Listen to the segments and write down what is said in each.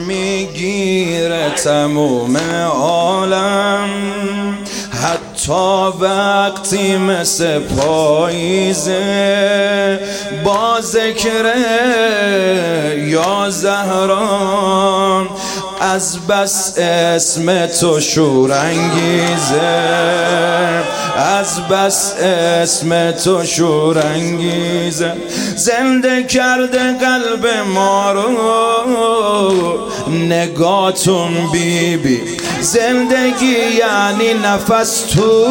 میگیره تموم عالم، حتی وقتی مثل پاییزه با ذکر یا زهرا، از بس اسم تو شورانگیزه، از بس اسم تو شورانگیزه. زنده کرده قلب ما رو نگاتون بیبی، زندگی یعنی نفس تو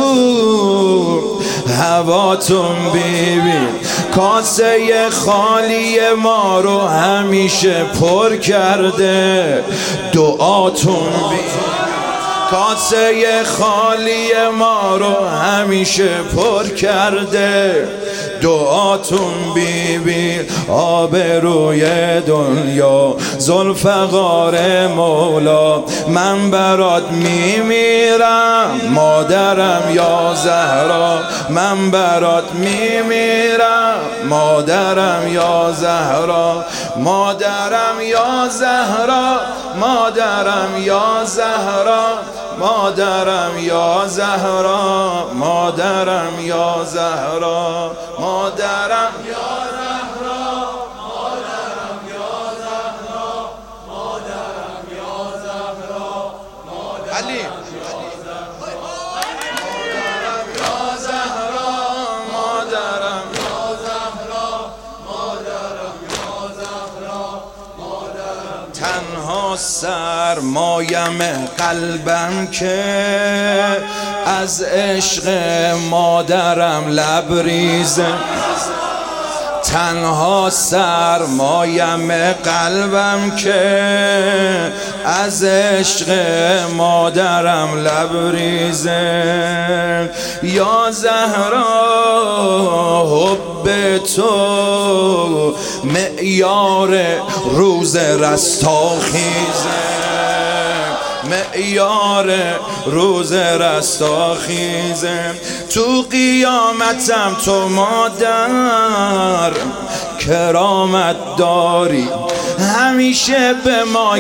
هواتون بیبی. کاسه خالی ما رو همیشه پر کرده دعاتون بیبی، کاسه خالی ما رو همیشه پر کرده دعاتون بیبی. آبروی دنیا ذوالفقار مولا، من برات میمیرم مادرم یا زهرا، من برات میمیرم مادرم یا زهرا، مادرم یا زهرا، مادرم یا زهرا، مادرم یا زهرا، مادرم یا زهرا، مادرم یا زهرا، مادرم یا زهرا، مادرم یا زهرا، علی مادرم یا زهرا، مادرم یا زهرا، مادرم یا زهرا، مادرم. تنها سرمایم قلبم که از عشق مادرم لبریزه، تنها سرمایم قلبم که از عشق مادرم لبریزه. یا زهرا حب تو معیار روز رستاخیزه، معیار روز رستاخیزه. تو قیامتم تو مادر کرامت داری، همیشه به ما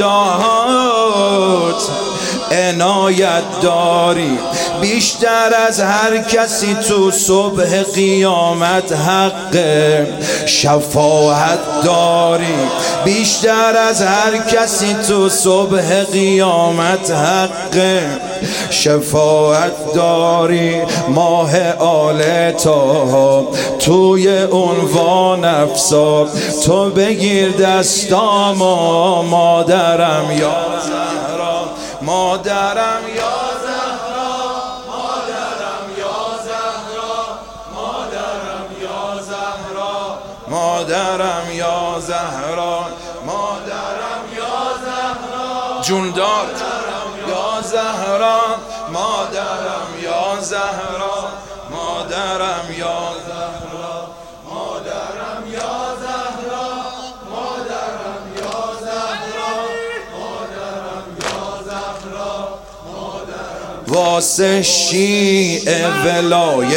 گداهات عنایت داری. بیشتر از هر کسی تو صبح قیامت حق شفاعت داری، بیشتر از هر کسی تو صبح قیامت حق شفاعت داری. ماه آل طه توی عنوان افسا، تو بگیر دستامو مادرم یا زهرا، مادرم یا زهرا، مادرم یا زهرا، مادرم یا زهرا، مادرم یا زهرا، مادرم یا زهرا، جوندار یا زهرا، مادرم یا زهرا، مادرم یا زهرا، مادرم یا زهرا، مادرم یا زهرا، مادرم یا زهرا، مادرم. واسه شیعه ولای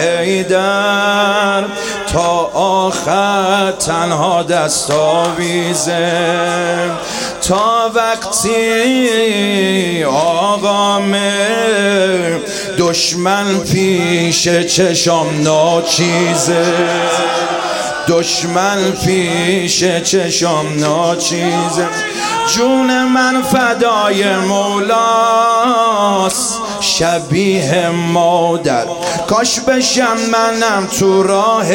حیدر تا آخر تنها دست آویزه، تا وقتی آقامه دشمن پیش چشم ناچیزه، دشمن پیش چشم ناچیزه. جون من فدای مولاست شبیه مادر، کاش بشم منم تو راهت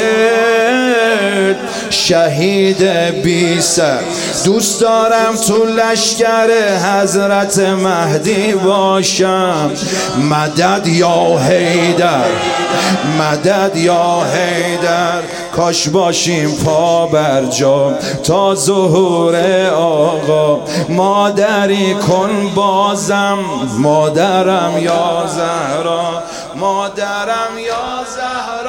شهید بی سر. دوست دارم تو لشکر حضرت مهدی باشم، مدد یا حیدر، مدد یا حیدر. کاش باشیم پا بر جا تا ظهور آقا، مادری کن بازم مادرم یا زهرا، مادرم یا زهرا.